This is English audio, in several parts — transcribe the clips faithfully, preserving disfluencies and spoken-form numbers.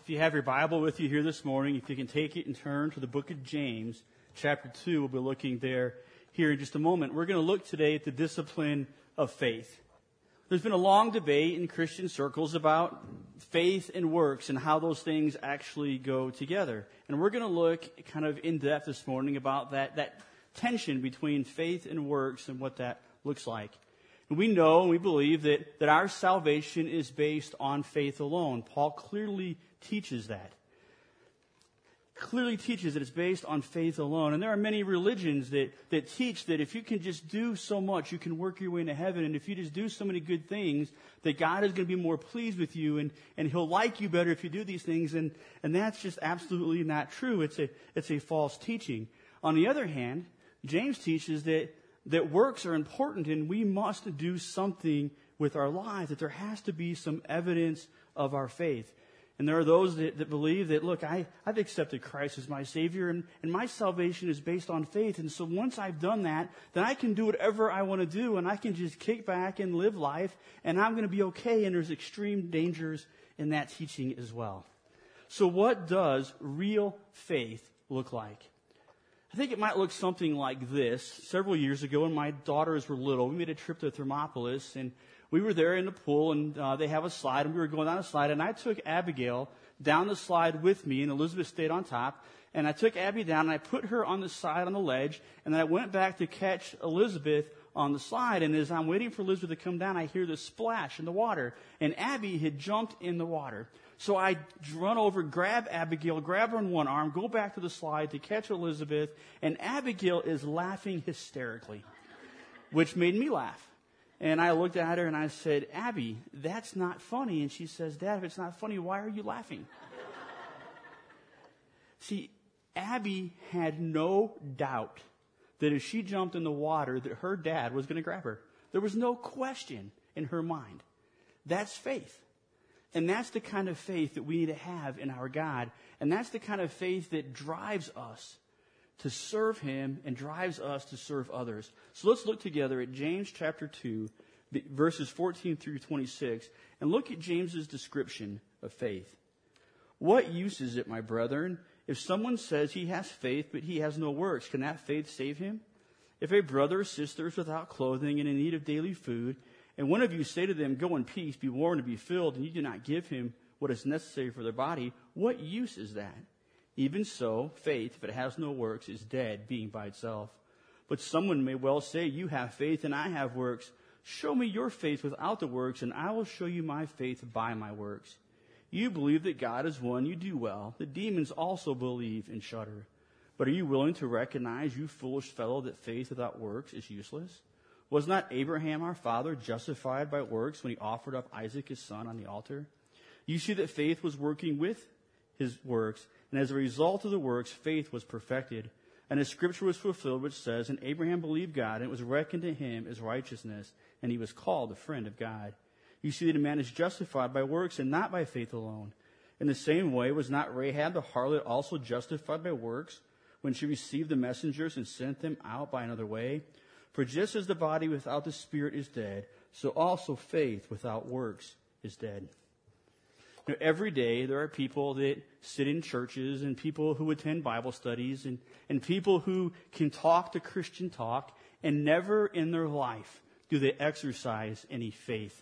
If you have your Bible with you here this morning, if you can take it and turn to the book of James, chapter two, we'll be looking there here in just a moment. We're going to look today at the discipline of faith. There's been a long debate in Christian circles about faith and works and how those things actually go together. And we're going to look kind of in depth this morning about that, that tension between faith and works and what that looks like. And we know and we believe that, that our salvation is based on faith alone. Paul clearly teaches that. Clearly teaches that it's based on faith alone. And there are many religions that, that teach that if you can just do so much, you can work your way into heaven. And if you just do so many good things, that God is going to be more pleased with you and, and He'll like you better if you do these things. And, and that's just absolutely not true. It's a, it's a false teaching. On the other hand, James teaches that that works are important and we must do something with our lives, that there has to be some evidence of our faith. And there are those that, that believe that, look, I, I've accepted Christ as my Savior and, and my salvation is based on faith. And so once I've done that, then I can do whatever I want to do and I can just kick back and live life and I'm going to be okay. And there's extreme dangers in that teaching as well. So what does real faith look like? I think it might look something like this. Several years ago when my daughters were little, we made a trip to Thermopolis, and we were there in the pool, and uh, they have a slide, and we were going down a slide, and I took Abigail down the slide with me, and Elizabeth stayed on top, and I took Abby down, and I put her on the side on the ledge, and then I went back to catch Elizabeth on the slide, and as I'm waiting for Elizabeth to come down, I hear this splash in the water, and Abby had jumped in the water. So I run over, grab Abigail, grab her in one arm, go back to the slide to catch Elizabeth, and Abigail is laughing hysterically, which made me laugh. And I looked at her and I said, Abby, that's not funny. And she says, Dad, if it's not funny, why are you laughing? See, Abby had no doubt that if she jumped in the water, that her dad was going to grab her. There was no question in her mind. That's faith. And that's the kind of faith that we need to have in our God. And that's the kind of faith that drives us to serve Him and drives us to serve others. So let's look together at James chapter two, verses fourteen through twenty-six, and look at James's description of faith. What use is it, my brethren, if someone says he has faith but he has no works? Can that faith save him? If a brother or sister is without clothing and in need of daily food, and one of you say to them, go in peace, be warned and be filled, and you do not give him what is necessary for their body, what use is that? Even so, faith, if it has no works, is dead, being by itself. But someone may well say, you have faith and I have works. Show me your faith without the works, and I will show you my faith by my works. You believe that God is one, you do well. The demons also believe and shudder. But are you willing to recognize, you foolish fellow, that faith without works is useless? Was not Abraham our father justified by works when he offered up Isaac his son on the altar? You see that faith was working with his works, and as a result of the works, faith was perfected. And the scripture was fulfilled, which says, and Abraham believed God, and it was reckoned to him as righteousness, and he was called a friend of God. You see that a man is justified by works and not by faith alone. In the same way, was not Rahab the harlot also justified by works when she received the messengers and sent them out by another way? For just as the body without the spirit is dead, so also faith without works is dead. You know, every day there are people that sit in churches and people who attend Bible studies and, and people who can talk the Christian talk, and never in their life do they exercise any faith.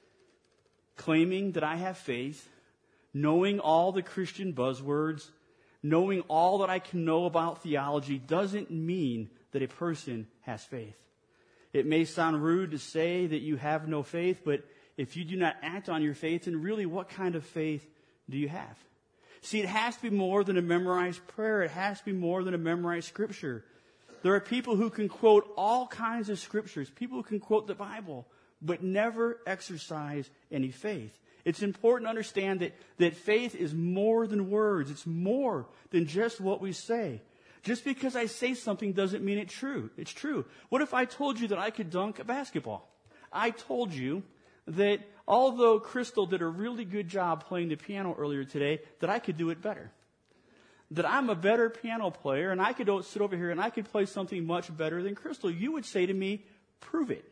Claiming that I have faith, knowing all the Christian buzzwords, knowing all that I can know about theology doesn't mean that a person has faith. It may sound rude to say that you have no faith, but if you do not act on your faith, then really what kind of faith do you have? See, it has to be more than a memorized prayer. It has to be more than a memorized scripture. There are people who can quote all kinds of scriptures, people who can quote the Bible, but never exercise any faith. It's important to understand that, that faith is more than words. It's more than just what we say. Just because I say something doesn't mean it's true. It's true. What if I told you that I could dunk a basketball? I told you that although Crystal did a really good job playing the piano earlier today, that I could do it better. That I'm a better piano player and I could sit over here and I could play something much better than Crystal. You would say to me, prove it.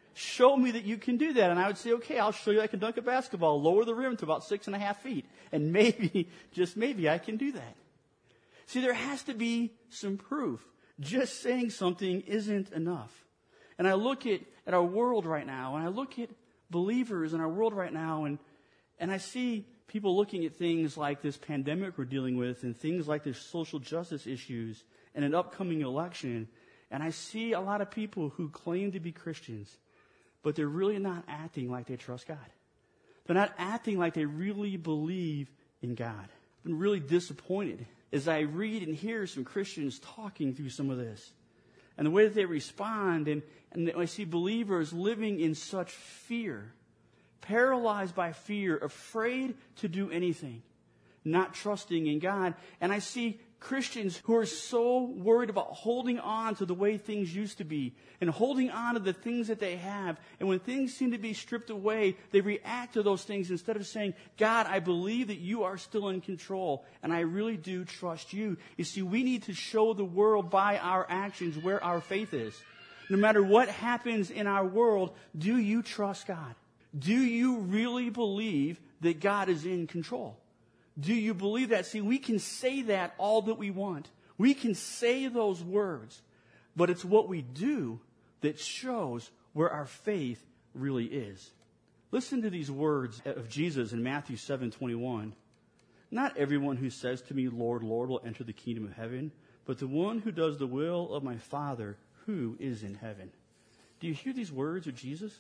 Show me that you can do that. And I would say, okay, I'll show you I can dunk a basketball, lower the rim to about six and a half feet. And maybe, just maybe, I can do that. See, there has to be some proof. Just saying something isn't enough. And I look at, at our world right now, and I look at believers in our world right now, and, and I see people looking at things like this pandemic we're dealing with, and things like the social justice issues, and an upcoming election. And I see a lot of people who claim to be Christians, but they're really not acting like they trust God. They're not acting like they really believe in God. I've been really disappointed as I read and hear some Christians talking through some of this. And the way that they respond, and, and I see believers living in such fear, paralyzed by fear, afraid to do anything, not trusting in God. And I see Christians who are so worried about holding on to the way things used to be and holding on to the things that they have. And when things seem to be stripped away, they react to those things instead of saying, God, I believe that you are still in control and I really do trust you. You see, we need to show the world by our actions where our faith is. No matter what happens in our world, do you trust God? Do you really believe that God is in control? Do you believe that? See, we can say that all that we want. We can say those words, but it's what we do that shows where our faith really is. Listen to these words of Jesus in Matthew seven twenty-one. Not everyone who says to me, Lord, Lord, will enter the kingdom of heaven, but the one who does the will of my Father who is in heaven. Do you hear these words of Jesus?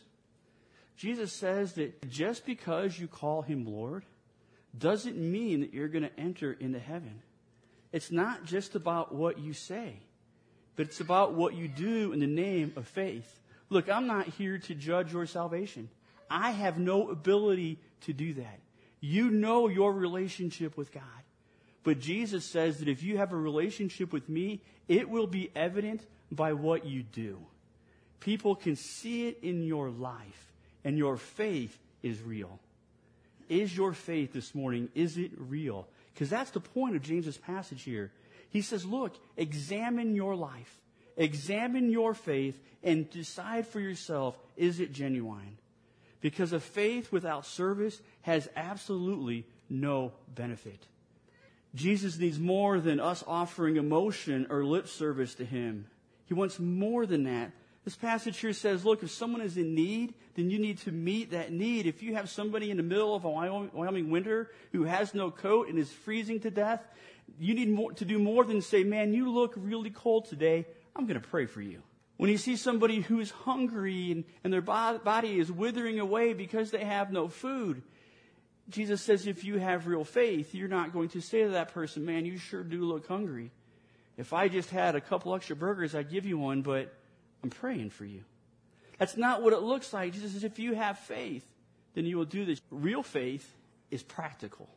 Jesus says that just because you call him Lord doesn't mean that you're going to enter into heaven. It's not just about what you say, but it's about what you do in the name of faith. Look, I'm not here to judge your salvation. I have no ability to do that. You know your relationship with God. But Jesus says that if you have a relationship with me, it will be evident by what you do. People can see it in your life, and your faith is real. Is your faith this morning, is it real? Because that's the point of James's passage here. He says, look, examine your life. Examine your faith and decide for yourself, is it genuine? Because a faith without service has absolutely no benefit. Jesus needs more than us offering emotion or lip service to him. He wants more than that. This passage here says, look, if someone is in need, then you need to meet that need. If you have somebody in the middle of a Wyoming winter who has no coat and is freezing to death, you need more, to do more than say, man, you look really cold today. I'm going to pray for you. When you see somebody who is hungry and, and their body is withering away because they have no food, Jesus says if you have real faith, you're not going to say to that person, man, you sure do look hungry. If I just had a couple extra burgers, I'd give you one, but I'm praying for you. That's not what it looks like. Jesus says, if you have faith, then you will do this. Real faith is practical.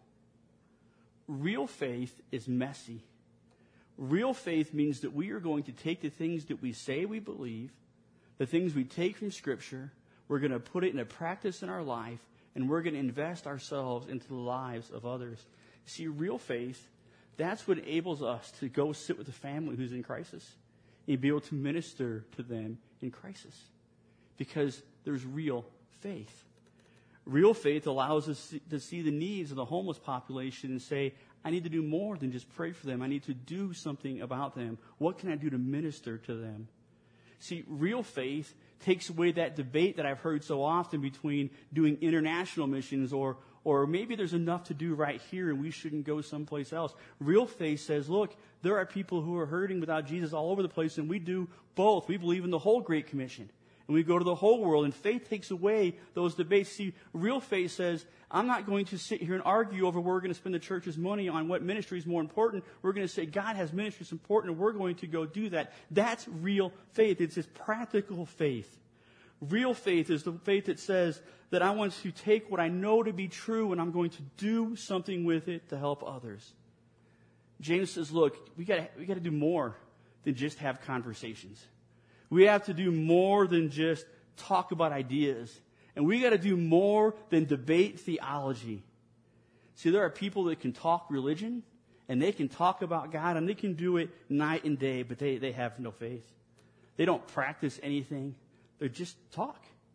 Real faith is messy. Real faith means that we are going to take the things that we say we believe, the things we take from Scripture, we're going to put it into practice in our life, and we're going to invest ourselves into the lives of others. See, real faith, that's what enables us to go sit with a family who's in crisis and be able to minister to them in crisis because there's real faith. Real faith allows us to see the needs of the homeless population and say, I need to do more than just pray for them. I need to do something about them. What can I do to minister to them? See, real faith takes away that debate that I've heard so often between doing international missions or or maybe there's enough to do right here and we shouldn't go someplace else. Real faith says, look, there are people who are hurting without Jesus all over the place, and we do both. We believe in the whole Great Commission, and we go to the whole world, and faith takes away those debates. See, real faith says, I'm not going to sit here and argue over where we're going to spend the church's money on what ministry is more important. We're going to say God has ministry that's important, and we're going to go do that. That's real faith. It's this practical faith. Real faith is the faith that says that I want to take what I know to be true and I'm going to do something with it to help others. James says, look, we got we got to do more than just have conversations. We have to do more than just talk about ideas. And we got to do more than debate theology. See, there are people that can talk religion and they can talk about God and they can do it night and day, but they, they have no faith. They don't practice anything. They just talk.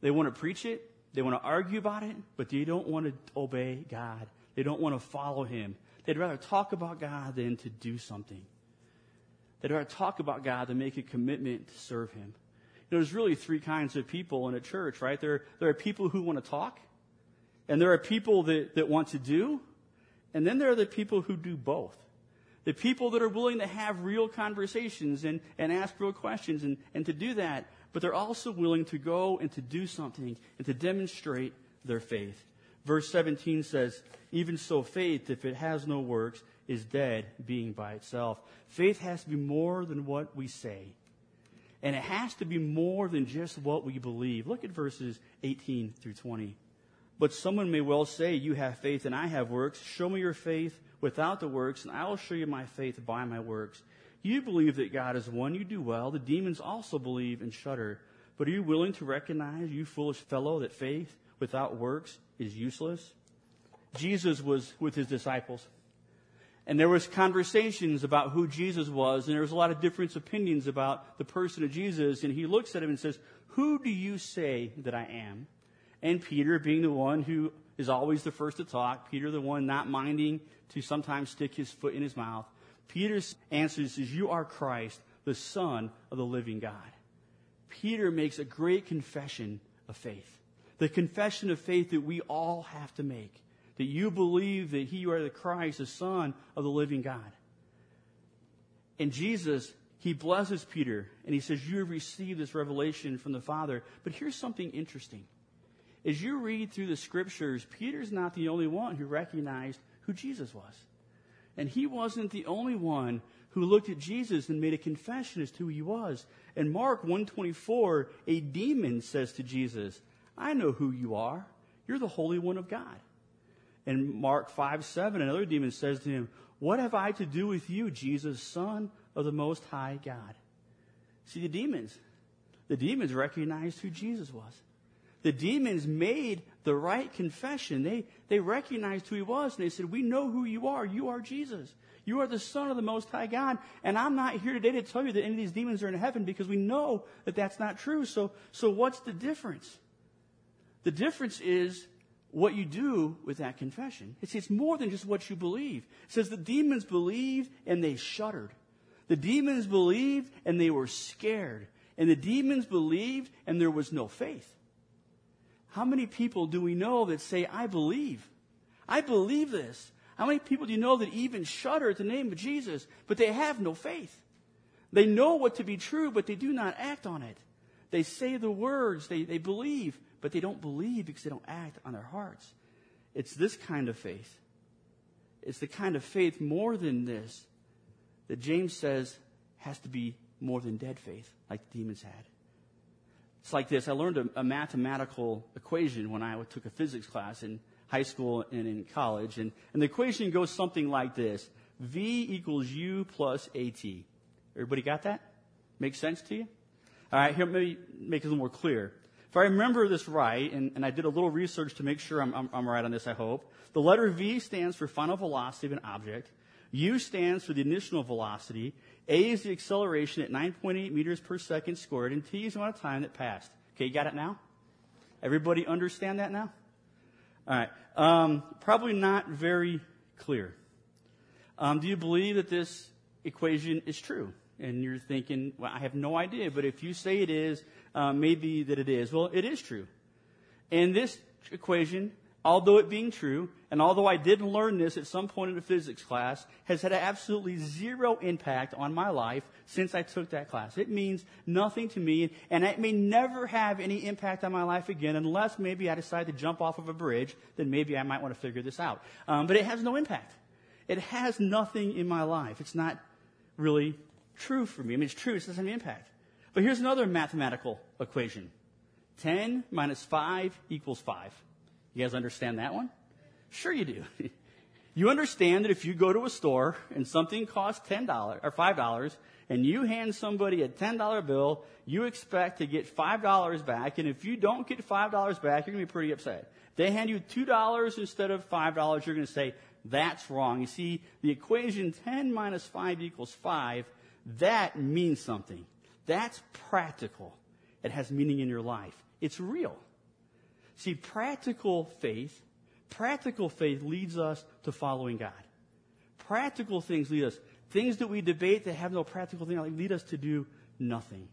They want to preach it. They want to argue about it, but they don't want to obey God. They don't want to follow him. They'd rather talk about God than to do something. They'd rather talk about God than make a commitment to serve him. You know, there's really three kinds of people in a church, right? There, there are people who want to talk, and there are people that, that want to do, and then there are the people who do both. The people that are willing to have real conversations and, and ask real questions and, and to do that, but they're also willing to go and to do something and to demonstrate their faith. Verse seventeen says, even so faith, if it has no works, is dead, being by itself. Faith has to be more than what we say. And it has to be more than just what we believe. Look at verses eighteen through twenty. But someone may well say, you have faith and I have works. Show me your faith without the works, and I will show you my faith by my works. You believe that God is one, you do well. The demons also believe and shudder. But are you willing to recognize, you foolish fellow, that faith without works is useless? Jesus was with his disciples. And there was conversations about who Jesus was, and there was a lot of different opinions about the person of Jesus. And he looks at him and says, who do you say that I am? And Peter, being the one who is always the first to talk, Peter the one not minding to sometimes stick his foot in his mouth, Peter's answer says, you are Christ, the Son of the living God. Peter makes a great confession of faith. The confession of faith that we all have to make. That you believe that you are the Christ, the Son of the living God. And Jesus, he blesses Peter, and he says, you have received this revelation from the Father. But here's something interesting. As you read through the Scriptures, Peter's not the only one who recognized who Jesus was. And he wasn't the only one who looked at Jesus and made a confession as to who he was. In Mark one twenty-four, a demon says to Jesus, I know who you are. You're the Holy One of God. In Mark five seven, another demon says to him, what have I to do with you, Jesus, Son of the Most High God? See, the demons, the demons recognized who Jesus was. The demons made the right confession. They, they recognized who he was, and they said, we know who you are. You are Jesus. You are the Son of the Most High God. And I'm not here today to tell you that any of these demons are in heaven, because we know that that's not true. So, so what's the difference? The difference is what you do with that confession. It's, it's more than just what you believe. It says the demons believed and they shuddered. The demons believed and they were scared. And the demons believed and there was no faith. How many people do we know that say, I believe? I believe this. How many people do you know that even shudder at the name of Jesus, but they have no faith? They know what to be true, but they do not act on it. They say the words, they, they believe, but they don't believe because they don't act on their hearts. It's this kind of faith. It's the kind of faith more than this that James says has to be more than dead faith, like the demons had. It's like this. I learned a, a mathematical equation when I took a physics class in high school and in college. And, and the equation goes something like this. V equals U plus AT. Everybody got that? Makes sense to you? All right, here, let me make it a little more clear. If I remember this right, and, and I did a little research to make sure I'm, I'm, I'm right on this, I hope. The letter V stands for final velocity of an object. U stands for the initial velocity. A is the acceleration at nine point eight meters per second squared, and T is the amount of time that passed. Okay, you got it now? Everybody understand that now? All right. Um, probably not very clear. Um, do you believe that this equation is true? And you're thinking, well, I have no idea, but if you say it is, uh, maybe that it is. Well, it is true. And this equation, although it being true, and although I did learn this at some point in a physics class, has had absolutely zero impact on my life since I took that class. It means nothing to me, and it may never have any impact on my life again unless maybe I decide to jump off of a bridge. Then maybe I might want to figure this out. Um, but it has no impact. It has nothing in my life. It's not really true for me. I mean, it's true. It doesn't have any impact. But here's another mathematical equation. ten minus five equals five. You guys understand that one? Sure you do. You understand that if you go to a store and something costs ten dollars or five dollars and you hand somebody a ten dollar bill, you expect to get five dollars back. And if you don't get five dollars back, you're going to be pretty upset. If they hand you two dollars instead of five dollars, you're going to say, that's wrong. You see, the equation ten minus five equals five, that means something. That's practical. It has meaning in your life. It's real. See, practical faith, practical faith leads us to following God. Practical things lead us. Things that we debate that have no practical thing lead us to do nothing.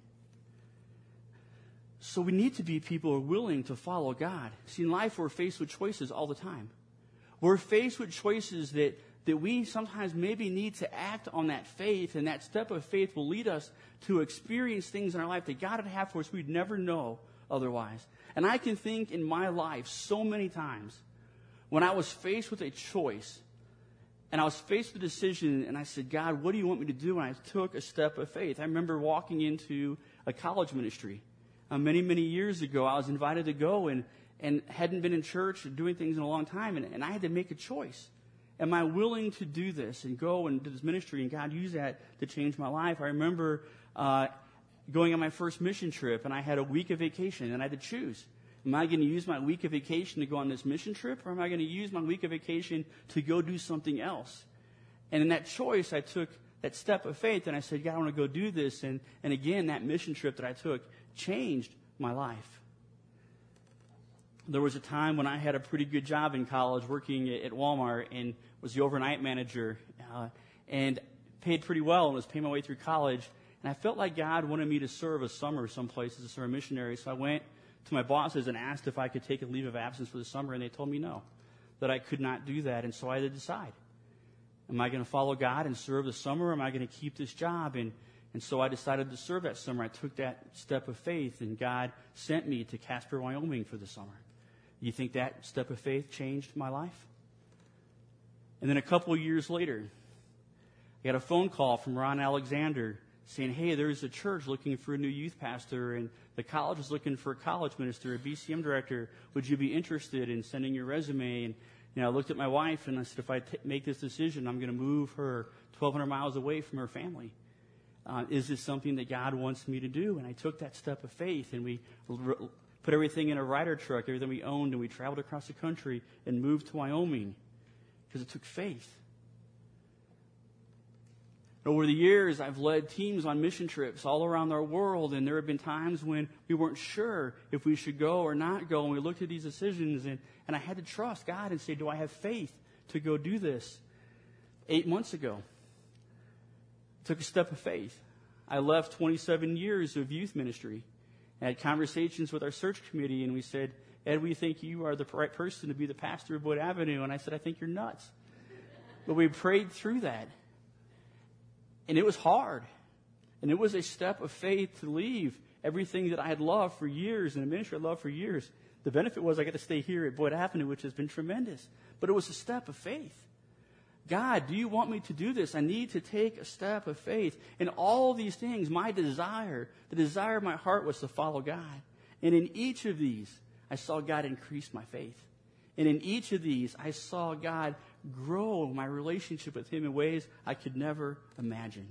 So we need to be people who are willing to follow God. See, in life, we're faced with choices all the time. We're faced with choices that, that we sometimes maybe need to act on that faith, and that step of faith will lead us to experience things in our life that God would have for us we'd never know otherwise. And I can think in my life so many times when I was faced with a choice, and I was faced with a decision, and I said, God, what do you want me to do? And I took a step of faith. I remember walking into a college ministry. Uh, many, many years ago, I was invited to go and, and hadn't been in church or doing things in a long time, and, and I had to make a choice. Am I willing to do this and go and do this ministry? And God used that to change my life. I remember uh, going on my first mission trip, and I had a week of vacation, and I had to choose. Am I going to use my week of vacation to go on this mission trip, or am I going to use my week of vacation to go do something else? And in that choice, I took that step of faith, and I said, God, I want to go do this. And, and again, that mission trip that I took changed my life. There was a time when I had a pretty good job in college working at Walmart and was the overnight manager uh, and paid pretty well and was paying my way through college. And I felt like God wanted me to serve a summer someplace as a summer missionary. So I went to my bosses and asked if I could take a leave of absence for the summer, and they told me no, that I could not do that. And so I had to decide. Am I going to follow God and serve the summer, or am I going to keep this job? And And so I decided to serve that summer. I took that step of faith, and God sent me to Casper, Wyoming for the summer. You think that step of faith changed my life? And then a couple of years later, I got a phone call from Ron Alexander saying, hey, there's a church looking for a new youth pastor, and the college is looking for a college minister, a B C M director. Would you be interested in sending your resume? And you know, I looked at my wife, and I said, if I t- make this decision, I'm going to move her twelve hundred miles away from her family. Uh, is this something that God wants me to do? And I took that step of faith, and we r- put everything in a Ryder truck, everything we owned, and we traveled across the country and moved to Wyoming because it took faith. Over the years, I've led teams on mission trips all around our world, and there have been times when we weren't sure if we should go or not go, and we looked at these decisions, and, and I had to trust God and say, do I have faith to go do this? Eight months ago, I took a step of faith. I left twenty-seven years of youth ministry. I had conversations with our search committee, and we said, Ed, we think you are the right person to be the pastor of Boyd Avenue. And I said, I think you're nuts. But we prayed through that. And it was hard. And it was a step of faith to leave everything that I had loved for years and the ministry I loved for years. The benefit was I got to stay here at Boyd Avenue, which has been tremendous. But it was a step of faith. God, do you want me to do this? I need to take a step of faith. And all these things, my desire, the desire of my heart was to follow God. And in each of these, I saw God increase my faith. And in each of these, I saw God grow my relationship with Him in ways I could never imagine.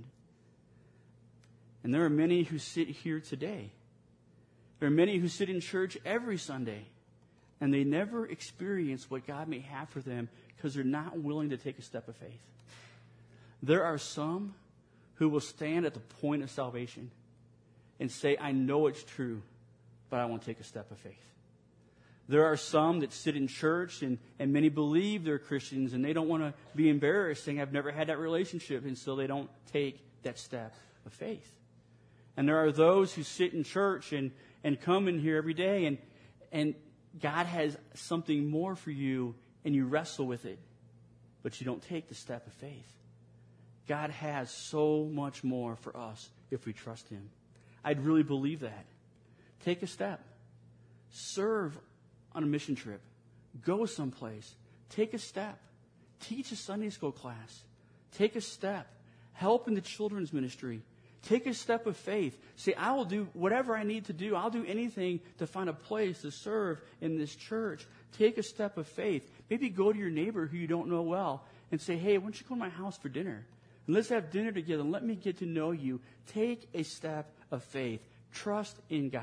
And there are many who sit here today. There are many who sit in church every Sunday, and they never experience what God may have for them because they're not willing to take a step of faith. There are some who will stand at the point of salvation and say, I know it's true, but I won't take a step of faith. There are some that sit in church, and, and many believe they're Christians, and they don't want to be embarrassed saying, I've never had that relationship, and so they don't take that step of faith. And there are those who sit in church and, and come in here every day, and, and God has something more for you, and you wrestle with it, but you don't take the step of faith. God has so much more for us if we trust Him. I'd really believe that. Take a step. Serve on a mission trip. Go someplace. Take a step. Teach a Sunday school class. Take a step. Help in the children's ministry. Take a step of faith. Say, I will do whatever I need to do. I'll do anything to find a place to serve in this church. Take a step of faith. Maybe go to your neighbor who you don't know well and say, hey, why don't you come to my house for dinner? And let's have dinner together and let me get to know you. Take a step of faith. Trust in God.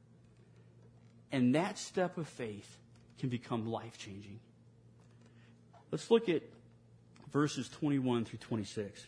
And that step of faith can become life-changing. Let's look at verses twenty-one through twenty-six.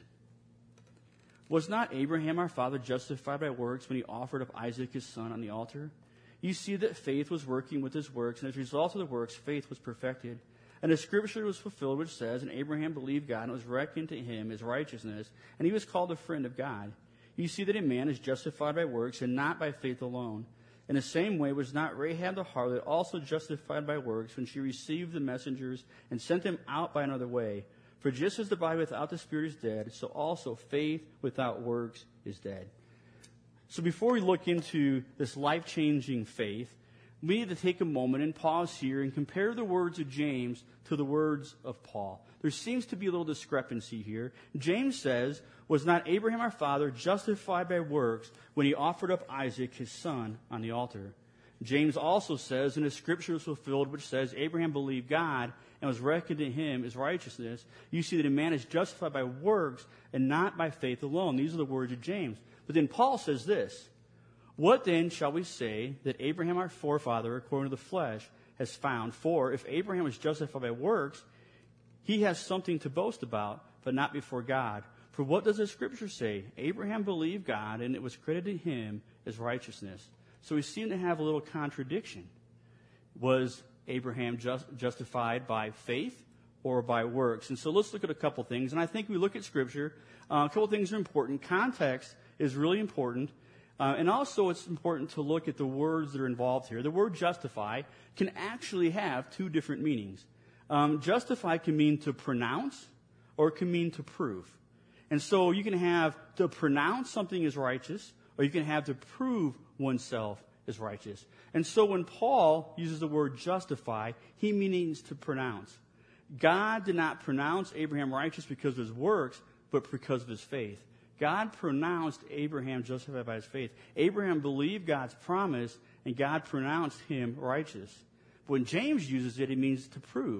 Was not Abraham our father justified by works when he offered up Isaac his son on the altar? you see that faith was working with his works, and as a result of the works, faith was perfected. And the scripture was fulfilled, which says, and Abraham believed God, and it was reckoned to him as righteousness, and he was called a friend of God. You see that a man is justified by works, and not by faith alone. In the same way was not Rahab the harlot also justified by works when she received the messengers and sent them out by another way? For just as the body without the spirit is dead, so also faith without works is dead. So before we look into this life-changing faith, we need to take a moment and pause here and compare the words of James to the words of Paul. There seems to be a little discrepancy here. James says, was not Abraham our father justified by works when he offered up Isaac, his son, on the altar? James also says, and the scripture was fulfilled, which says, Abraham believed God and was reckoned to him as righteousness. You see that a man is justified by works and not by faith alone. These are the words of James. But then Paul says this, what then shall we say that Abraham our forefather, according to the flesh, has found? For if Abraham was justified by works, he has something to boast about, but not before God. For what does the scripture say? Abraham believed God, and it was credited to him as righteousness. So we seem to have a little contradiction. Was Abraham just, justified by faith or by works? And so let's look at a couple things. And I think we look at scripture. Uh, a couple things are important. Context is really important. Uh, and also it's important to look at the words that are involved here. The word justify can actually have two different meanings. Um, justify can mean to pronounce or it can mean to prove. And so you can have to pronounce something as righteous or you can have to prove oneself as righteous. And so when Paul uses the word justify, he means to pronounce. God did not pronounce Abraham righteous because of his works, but because of his faith. God pronounced Abraham justified by his faith. Abraham believed God's promise, and God pronounced him righteous. But when James uses it, it means to prove.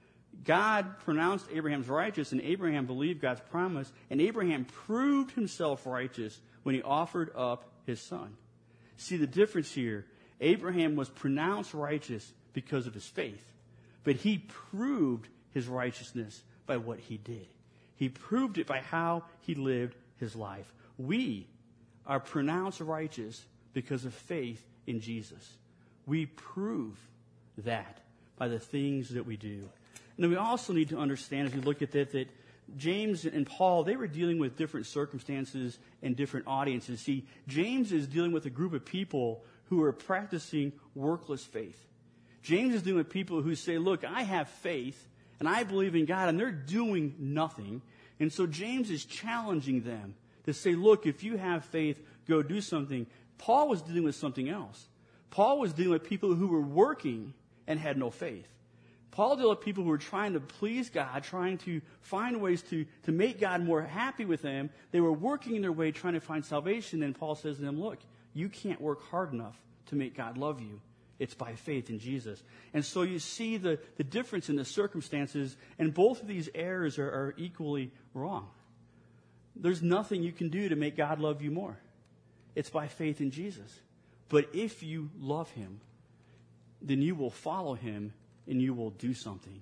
God pronounced Abraham's righteous, and Abraham believed God's promise, and Abraham proved himself righteous when he offered up his son. See the difference here. Abraham was pronounced righteous because of his faith, but he proved his righteousness by what he did. He proved it by how he lived his life. We are pronounced righteous because of faith in Jesus. We prove that by the things that we do. And then we also need to understand as we look at that, that James and Paul, they were dealing with different circumstances and different audiences. See, James is dealing with a group of people who are practicing workless faith. James is dealing with people who say, look, I have faith and I believe in God, and they're doing nothing. And so James is challenging them to say, look, if you have faith, go do something. Paul was dealing with something else. Paul was dealing with people who were working and had no faith. Paul dealt with people who were trying to please God, trying to find ways to, to make God more happy with them. They were working in their way, trying to find salvation. And Paul says to them, look, you can't work hard enough to make God love you. It's by faith in Jesus. And so you see the, the difference in the circumstances, and both of these errors are, are equally wrong. There's nothing you can do to make God love you more. It's by faith in Jesus. But if you love him, then you will follow him and you will do something.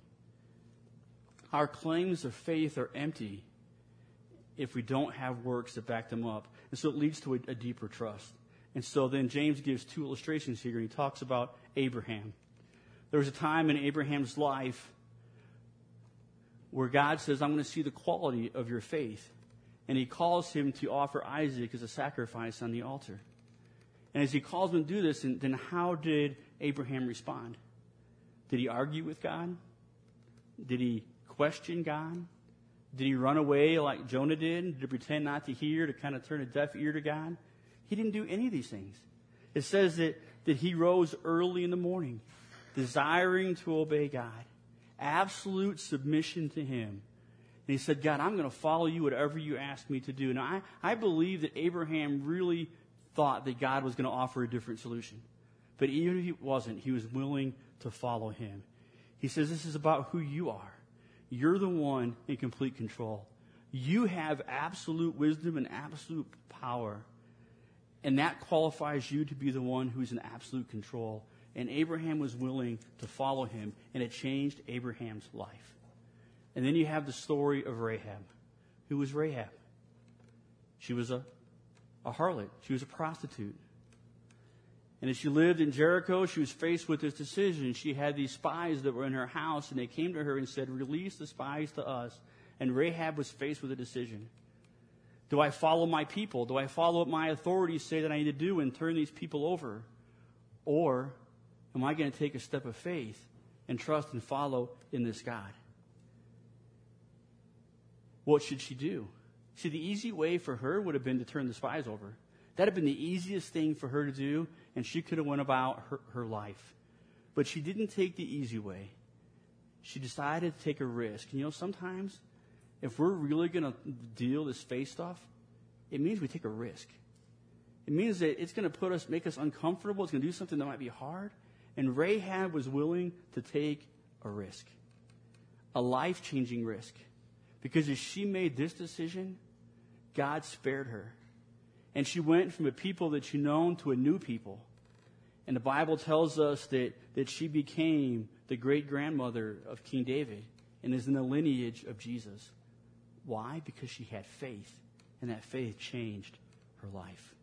Our claims of faith are empty if we don't have works to back them up. And so it leads to a, a deeper trust. And so then James gives two illustrations here. He talks about Abraham. There was a time in Abraham's life where God says, I'm going to see the quality of your faith. And he calls him to offer Isaac as a sacrifice on the altar. And as he calls him to do this, then how did Abraham respond? Did he argue with God? Did he question God? Did he run away like Jonah did? Did he pretend not to hear, to kind of turn a deaf ear to God? He didn't do any of these things. It says that, that he rose early in the morning, desiring to obey God. Absolute submission to him. And he said, God, I'm going to follow you whatever you ask me to do. Now, I, I believe that Abraham really thought that God was going to offer a different solution. But even if he wasn't, he was willing to follow him. He says, this is about who you are. You're the one in complete control. You have absolute wisdom and absolute power. And that qualifies you to be the one who's in absolute control. And Abraham was willing to follow him, and it changed Abraham's life. And then you have the story of Rahab. Who was Rahab? She was a, a harlot. She was a prostitute. And as she lived in Jericho, she was faced with this decision. She had these spies that were in her house, and they came to her and said, release the spies to us. And Rahab was faced with a decision. Do I follow my people? Do I follow what my authorities say that I need to do and turn these people over? Or am I going to take a step of faith and trust and follow in this God? What should she do? See, the easy way for her would have been to turn the spies over. That had been the easiest thing for her to do, and she could have went about her, her life. But she didn't take the easy way. She decided to take a risk. And you know, sometimes, if we're really going to deal this faith stuff, it means we take a risk. It means that it's going to put us, make us uncomfortable. It's going to do something that might be hard. And Rahab was willing to take a risk, a life-changing risk. Because as she made this decision, God spared her. And she went from a people that she known to a new people. And the Bible tells us that, that she became the great-grandmother of King David and is in the lineage of Jesus. Why? Because she had faith, and that faith changed her life.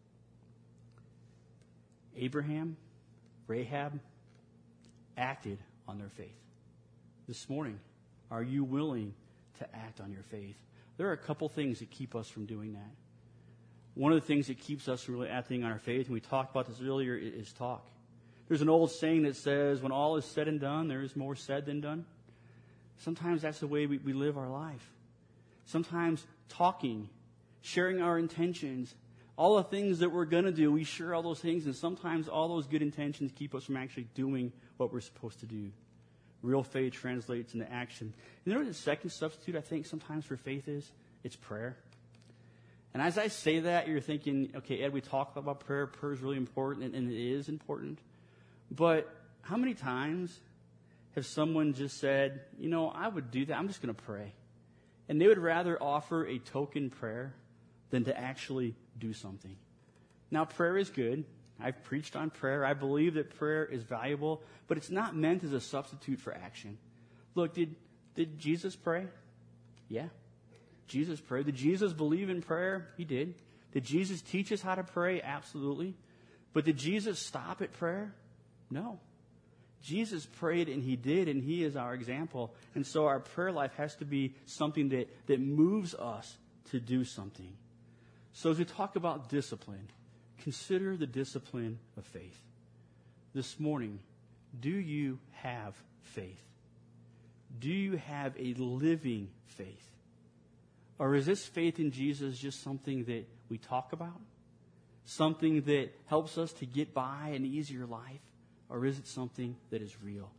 Abraham, Rahab, acted on their faith. This morning, are you willing to act on your faith? There are a couple things that keep us from doing that. One of the things that keeps us from really acting on our faith, and we talked about this earlier, is talk. There's an old saying that says, when all is said and done, there is more said than done. Sometimes that's the way we, we live our life. Sometimes talking, sharing our intentions, all the things that we're going to do, we share all those things, and sometimes all those good intentions keep us from actually doing what we're supposed to do. Real faith translates into action. You know what the second substitute, I think, sometimes for faith is? It's prayer. And as I say that, you're thinking, okay, Ed, we talk about prayer. Prayer is really important, and, and it is important. But how many times have someone just said, you know, I would do that. I'm just going to pray. And they would rather offer a token prayer than to actually do something. Now, prayer is good. I've preached on prayer. I believe that prayer is valuable, but it's not meant as a substitute for action. Look, did, did Jesus pray? Yeah. Jesus prayed. Did Jesus believe in prayer? He did. Did Jesus teach us how to pray? Absolutely. But did Jesus stop at prayer? No. Jesus prayed, and he did, and he is our example. And so our prayer life has to be something that, that moves us to do something. So as we talk about discipline, consider the discipline of faith. This morning, do you have faith? Do you have a living faith? Or is this faith in Jesus just something that we talk about? Something that helps us to get by an easier life? Or is it something that is real?